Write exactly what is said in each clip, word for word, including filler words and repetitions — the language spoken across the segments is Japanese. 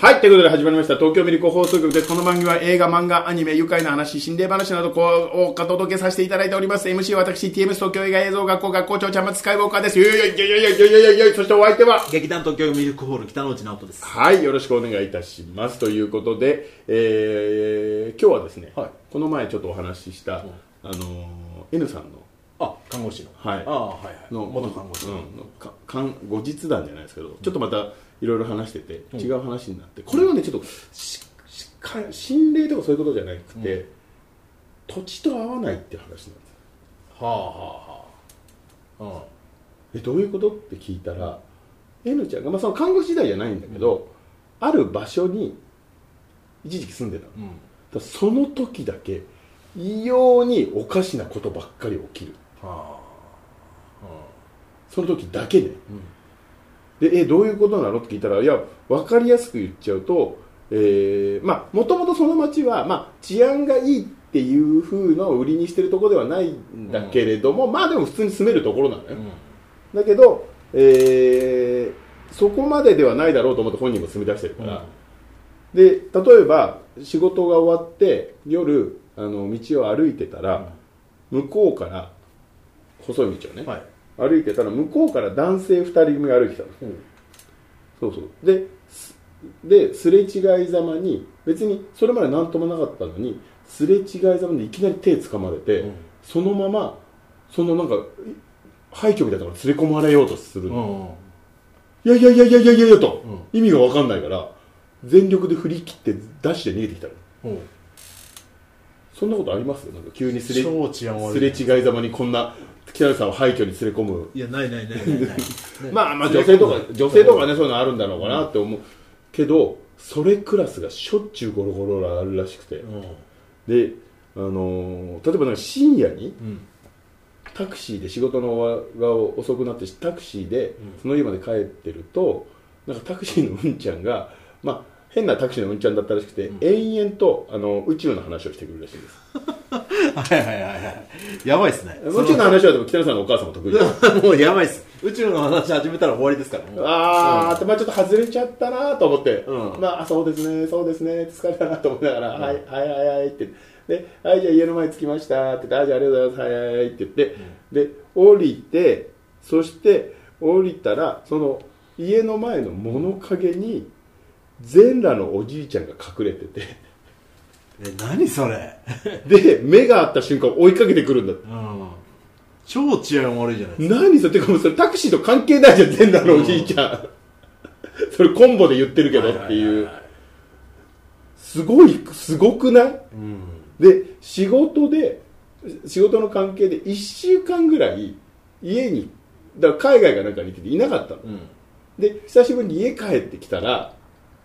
はい、ということで始まりました東京ミルク放送局です。この番組は映画、漫画、アニメ、愉快な話、心霊話などこうをお届けさせていただいております。エムシー は私 ティーエムエス 東京映画映像学校学校長ちゃんまつスカイウォーカーです。よいよいよいよいよいよいよいよい、そしてお相手は劇団東京ミルクホール北之内直人です。 はい、よろしくお願いいたします。ということで、えー、今日はですね、はい、この前ちょっとお話しした、うん、あのー、N さんのあ、看護師の、 はい、 あ、はいはい、の元看護師の、うん、のかかん後日談じゃないですけど、うん、ちょっとまたいろいろ話してて、うん、違う話になって、これはねちょっとししか心霊とかそういうことじゃなくて、うん、土地と合わないって話なんです。 はあはあはあ、 うん、えどういうことって聞いたら、うん、N ちゃんが、まあ、その看護師時代じゃないんだけど、うん、ある場所に一時期住んでたの、うん、だその時だけ異様におかしなことばっかり起きる、はあはあ、その時だけね、うん、でえどういうことなのって聞いたら、いや分かりやすく言っちゃうと、えー、まあもともとその町は、まあ、治安がいいっていう風のを売りにしてるところではないんだけれども、うん、まあでも普通に住めるところなのよ、うん、だけど、えー、そこまでではないだろうと思って本人も住み出してるから、うん、で例えば仕事が終わって夜あの道を歩いてたら、うん、向こうから細い道をね、はい、歩いてたら向こうから男性ふたり組が歩いてたの、うん、そうそうでですれ違いざまに、別にそれまで何ともなかったのにすれ違いざまにいきなり手掴まれて、うん、そのままそのなんか廃墟みたいなところに連れ込まれようとするの、うん、いやいやいやいやいやいやと、うん、意味が分かんないから全力で振り切ってダッシュで逃げてきたの、うん、そんなことあります？なんか急にすれ、すれ違いざまにこんな北野さんを廃墟に連れ込む。 いやないないないないないまあまあ女性とか女性とかねそういうのあるんだろうかなって思うけど、それクラスがしょっちゅうゴロゴロあるらしくて、うん、であのー、例えばなんか深夜に、うん、タクシーで仕事のが遅くなってタクシーでその家まで帰ってると、なんかタクシーのうんちゃんがまあ変なタクシーのうんちゃんだったらしくて、うん、延々とあの宇宙の話をしてくるらしいですはいはいはいはいやばいっすね。 宇宙の話はでも北野さんのお母さんも得意もうやばいっす。宇宙の話始めたら終わりですから。 ああ、うん、まあちょっと外れちゃったなと思って、うん、まあそうですねそうですね疲れたなと思いながら、うん、はいはいはいはいってで、はいじゃあ家の前着きましたって言って、あじゃあありがとうございますはいはいって言って、うん、で降りて、そして降りたらその家の前の物陰に全裸のおじいちゃんが隠れててえ何それで目が合った瞬間追いかけてくるんだって、うん、 超治安悪いじゃないですか。何それ、てかもうそれタクシーと関係ないじゃん全裸のおじいちゃん、うん、それコンボで言ってるけどっていう、はいはいはいはい、すごいすごくない、うん、で仕事で仕事の関係でいっしゅうかんぐらい家にだから海外かなんかに行ってていなかったの、うん、で久しぶりに家帰ってきたら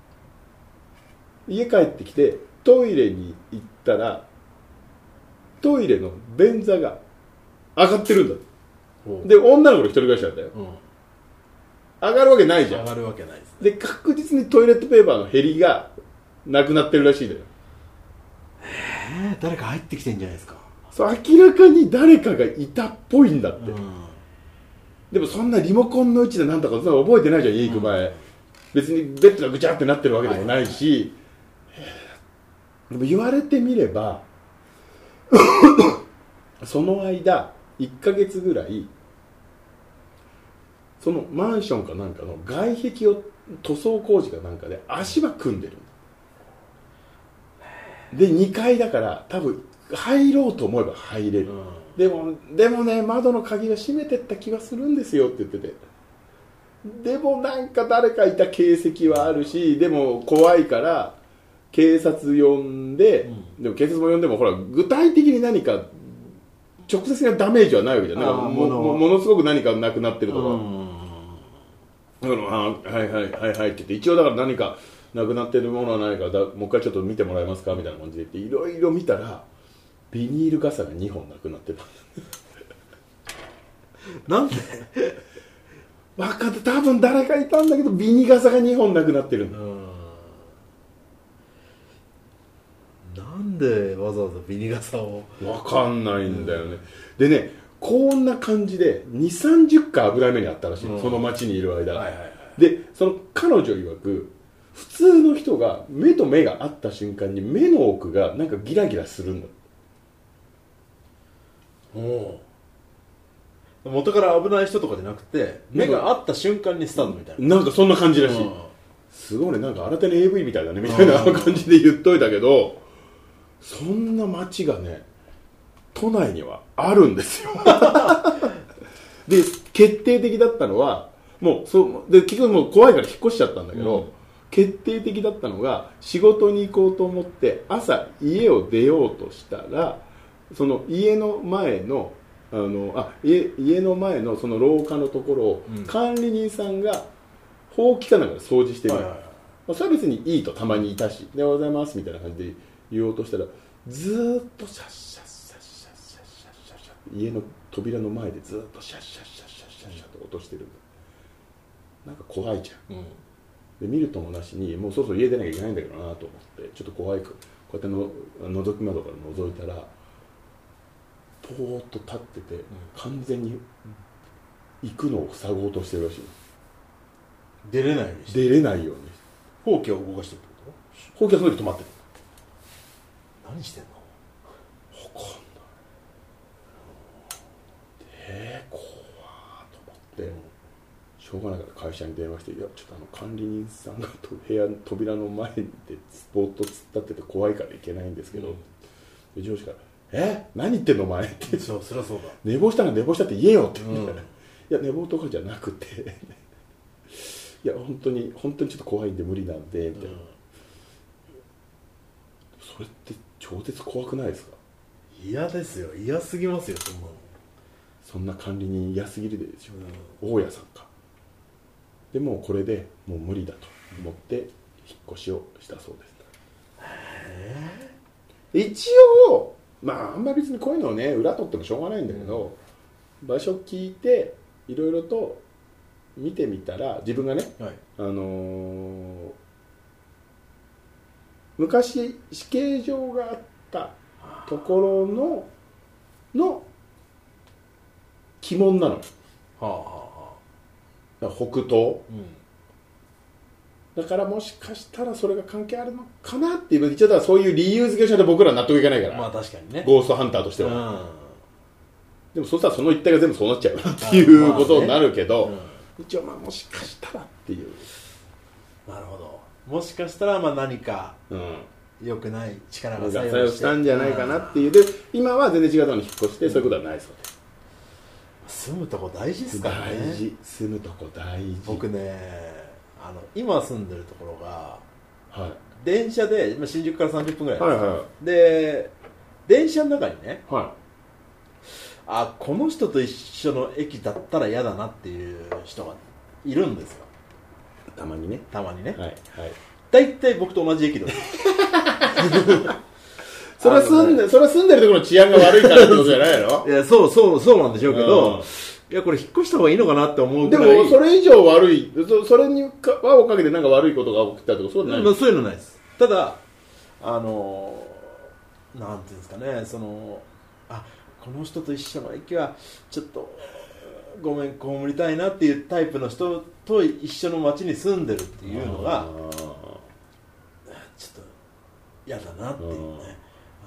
家帰ってきてトイレに行ったらトイレの便座が上がってるんだ。で女の子の一人暮らしだったよ、うん、上がるわけないじゃん。 上がるわけないです、 ね、で確実にトイレットペーパーの減りがなくなってるらしいんだよ。 えー、誰か入ってきてんじゃないですか。 そう明らかに誰かがいたっぽいんだって、うん、でもそんなリモコンの位置でなんとかそんな覚えてないじゃん家行く前、うん、別にベッドがぐちゃってなってるわけでもないし、はいでも言われてみればその間いっかげつぐらいそのマンションかなんかの外壁を塗装工事かなんかで足場組んでるでにかいだから多分入ろうと思えば入れる、うん、でもでもね窓の鍵は閉めてった気がするんですよって言ってて、でもなんか誰かいた形跡はあるし、でも怖いから警察呼んで、うん、でも警察も呼んでもほら具体的に何か直接的なダメージはないわけじゃん。なんか も, も, ものすごく何かなくなってるとか、うん、だからあはいはいはいはいって言って一応だから何かなくなってるものはないからだもう一回ちょっと見てもらえますかみたいな感じで言っていろいろ見たらビニール傘がにほんなくなってたなんで分かった多分誰かいたんだけどビニ傘がにほんなくなってるんだ。 なんでわざわざビニ傘を分かんないんだよね、うん、でねこんな感じでにじゅう、さんじゅっかい危ない目にあったらしい、うん、その町にいる間、はいはいはい、でその彼女曰く普通の人が目と目が合った瞬間に目の奥がなんかギラギラするんだ。 お元から危ない人とかじゃなくて目が合った瞬間にスタートみたいな。 なんかそんな感じらしい。すごいね、なんか新手の エーブイ みたいだねみたいな感じで言っといたけど、そんな街がね都内にはあるんですよで決定的だったのはもうそうで結局もう怖いから引っ越しちゃったんだけど、うん、決定的だったのが仕事に行こうと思って朝家を出ようとしたらその家の前のあのあ 家, 家の前のその廊下のところを管理人さんがほうきかなんかで掃除してる、はいはいはい、まあ、それは別にいいとたまにいたしおはようございますみたいな感じで言おうとしたらずーっとシャッシャッシャッシャッシャッシャッシャッシャッ家の扉の前でずーっとシャッシャッシャッシャッシャッシャッと落としてるんだ。なんか怖いじゃん、うん、で見るともなしにもうそろそろ家出なきゃいけないんだけどなと思ってちょっと怖いくこうやっての覗き窓から覗いたらぽーっと立ってて、うん、完全に行くのを塞ごうとしてるらしい。 出れないようにして出れないようにほうきを動かしてるってこと。ほうきはその時止まってる。 何してんの分かんない。えー、怖ーと思って、うん、しょうがないから会社に電話していやちょっとあの管理人さんがと部屋の扉の前でスポッと突っ立ってて怖いから行けないんですけど、うん、上司からえ何言ってんのお前ってそうそりゃそうだ寝坊したら寝坊したって言えよって言って、うん、いや寝坊とかじゃなくていや本当に本当にちょっと怖いんで無理なんでみたいな、うん、それって超絶怖くないですか。 嫌ですよ嫌すぎますよそんなの。 そんな管理人嫌すぎるでしょ、うん、大家さんか。でもこれでもう無理だと思って引っ越しをしたそうです。 へー一応まああんまり別にこういうのをね裏取ってもしょうがないんだけど、うん、場所聞いていろいろと見てみたら自分がね、はい、あのー、昔死刑場があったところのの鬼門なの、はあはあはあ、だから北東、うん、だからもしかしたらそれが関係あるのかなっていう一応だからそういう理由付けをしないと僕ら納得いかないから、 まあ確かにねゴーストハンターとしては、うん、でもそしたらその一帯が全部そうなっちゃうっていうことになるけど、まあねうん、一応まあもしかしたらっていう。 なるほど。もしかしたらまあ何か良くない力が作用したんじゃないかなっていう。で今は全然違うところに引っ越して、うん、そういうことはないそうです。 住むとこ大事ですからね。 大事。住むとこ大事。 僕ねあの今住んでるところが、 はい、 電車で新宿からさんじゅっぷんぐらいです、 はいはい、 で電車の中にね、 はい、 あこの人と一緒の駅だったら嫌だなっていう人がいるんですよ。 たまにねたまにね、 はいはい、 大体僕と同じ駅だそれは住んで、ね、それは住んでるところの治安が悪いからってことじゃないの？ いやそうそうそうなんでしょうけど、いやこれ引っ越した方がいいのかなって思うぐらい。 でもそれ以上悪い そ, それに輪をかけてなんか悪いことが起きたとかそういうのない？ まあ、そういうのないです。ただあのなんていうんですかねそのあこの人と一緒の駅はちょっとごめん被りたいなっていうタイプの人と一緒の町に住んでるっていうのがちょっと嫌だなっていうね。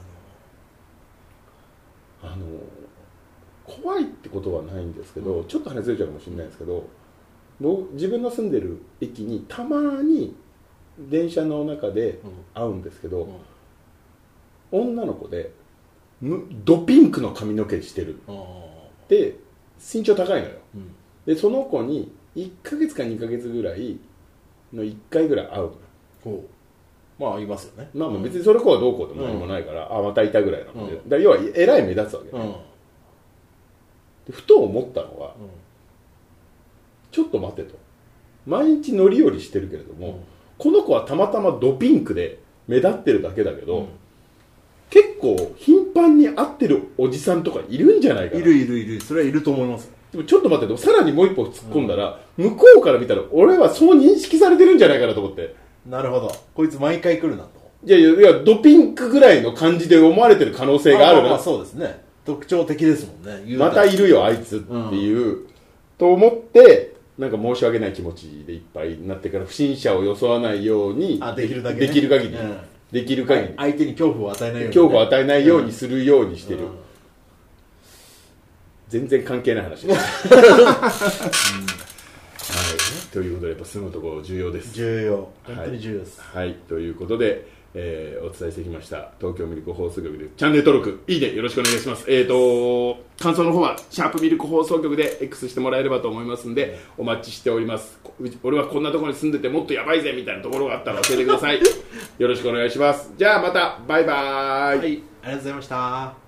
あのあの怖いってことはないんですけど、うん、ちょっと話ずれちゃうかもしれないですけど、僕自分の住んでる駅にたまに電車の中で会うんですけど、うんうん、女の子でドピンクの髪の毛してる、うん、で身長高いのよ、うん、でその子にいっかげつかにかげつぐらいのいっかいぐらい会うの。 ほうまあいますよね。 まあ別にそれ子はどうこうでも何もないから、うん、あまたいたぐらいなので、うん、だから要はえらい目立つわけね、うんでふと思ったのは、うん、ちょっと待てと毎日乗り降りしてるけれども、うん、この子はたまたまドピンクで目立ってるだけだけど、うん、結構頻繁に会ってるおじさんとかいるんじゃないかな。 いるいるいるそれはいると思います。 でもちょっと待ってとさらにもう一歩突っ込んだら、うん、向こうから見たら俺はそう認識されてるんじゃないかなと思って。 なるほどこいつ毎回来るなと。 いやいやいやドピンクぐらいの感じで思われてる可能性があるな。 まあまあそうですね特徴的ですもんね。 またいるよあいつっていう、うん、と思ってなんか申し訳ない気持ちでいっぱいになってから不審者を装わないようにあできるだけ、ね、 できる限り、 うん、 できる限り相手に恐怖を与えないように、ね、 恐怖を与えないようにするようにしてる、 うん、 全然関係ない話です、うんはい、ということでやっぱ住むところ重要です。 重要、本当に重要です、 はい、はい、ということで、えー、お伝えしてきました東京ミルク放送局でチャンネル登録いいねよろしくお願いします。えーと感想の方はシャープミルク放送局で X してもらえればと思いますんでお待ちしております。俺はこんなところに住んでてもっとやばいぜみたいなところがあったら教えてくださいよろしくお願いします。じゃあまたバイバーイ、 はい、ありがとうございました。